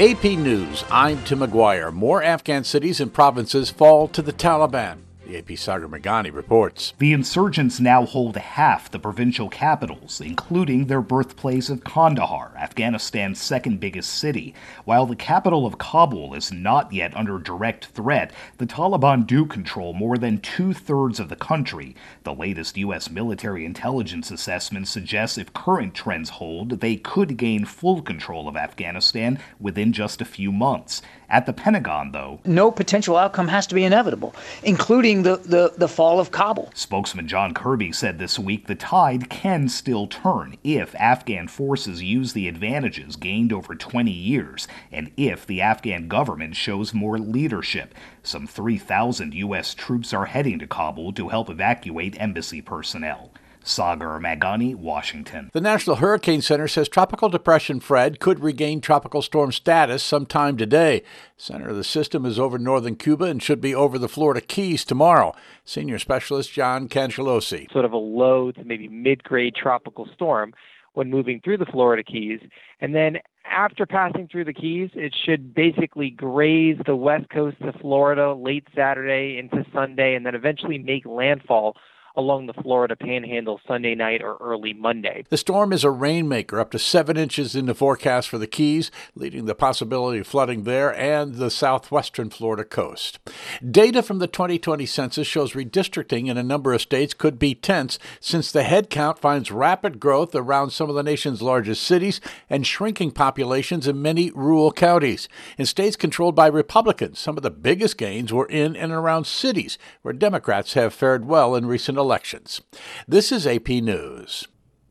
AP News, I'm Tim McGuire. More Afghan cities and provinces fall to the Taliban. The AP Sagar Meghani reports. The insurgents now hold half the provincial capitals, including their birthplace of Kandahar, Afghanistan's second biggest city. While the capital of Kabul is not yet under direct threat, the Taliban do control more than two-thirds of the country. The latest U.S. military intelligence assessment suggests if current trends hold, they could gain full control of Afghanistan within just a few months. At the Pentagon, though, no potential outcome has to be inevitable, including the fall of Kabul. Spokesman John Kirby said this week the tide can still turn if Afghan forces use the advantages gained over 20 years and if the Afghan government shows more leadership. Some 3,000 U.S. troops are heading to Kabul to help evacuate embassy personnel. Sagar Meghani, Washington. The National Hurricane Center says Tropical Depression Fred could regain tropical storm status sometime today. Center of the system is over northern Cuba and should be over the Florida Keys tomorrow. Senior specialist John Cangelosi. Sort of a low to maybe mid-grade tropical storm when moving through the Florida Keys. And then after passing through the Keys, it should basically graze the west coast of Florida late Saturday into Sunday and then eventually make landfall along the Florida Panhandle Sunday night or early Monday. The storm is a rainmaker, up to 7 inches in the forecast for the Keys, leading the possibility of flooding there and the southwestern Florida coast. Data from the 2020 census shows redistricting in a number of states could be tense since the head count finds rapid growth around some of the nation's largest cities and shrinking populations in many rural counties. In states controlled by Republicans, some of the biggest gains were in and around cities where Democrats have fared well in recent elections. This is AP News.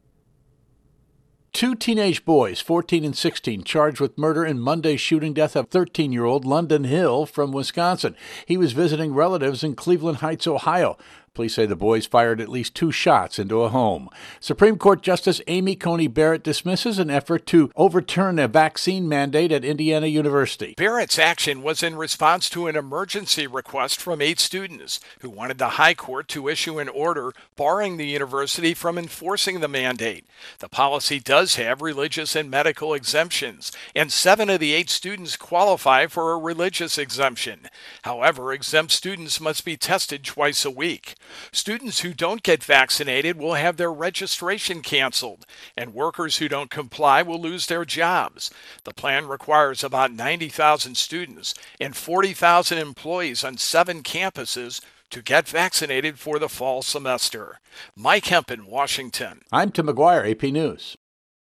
2 teenage boys, 14 and 16, charged with murder in Monday's shooting death of 13-year-old London Hill from Wisconsin. He was visiting relatives in Cleveland Heights, Ohio. Police say the boys fired at least 2 shots into a home. Supreme Court Justice Amy Coney Barrett dismisses an effort to overturn a vaccine mandate at Indiana University. Barrett's action was in response to an emergency request from 8 students who wanted the High Court to issue an order barring the university from enforcing the mandate. The policy does have religious and medical exemptions, and 7 of the 8 students qualify for a religious exemption. However, exempt students must be tested twice a week. Students who don't get vaccinated will have their registration canceled, and workers who don't comply will lose their jobs. The plan requires about 90,000 students and 40,000 employees on 7 campuses to get vaccinated for the fall semester. Mike Hempen, Washington. I'm Tim McGuire, AP News.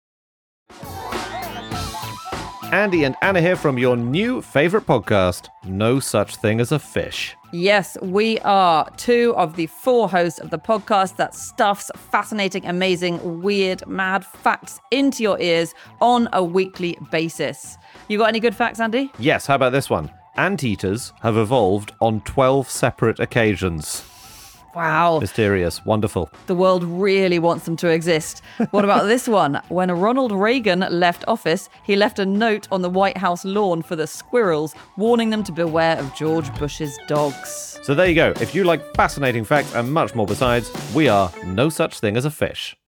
Andy and Anna here from your new favorite podcast, No Such Thing as a Fish. Yes, we are 2 of the 4 hosts of the podcast that stuffs fascinating, amazing, weird, mad facts into your ears on a weekly basis. You got any good facts, Andy? Yes, how about this one? Anteaters have evolved on 12 separate occasions. Wow. Mysterious. Wonderful. The world really wants them to exist. What about this one? When Ronald Reagan left office, he left a note on the White House lawn for the squirrels, warning them to beware of George Bush's dogs. So there you go. If you like fascinating facts and much more besides, we are No Such Thing as a Fish.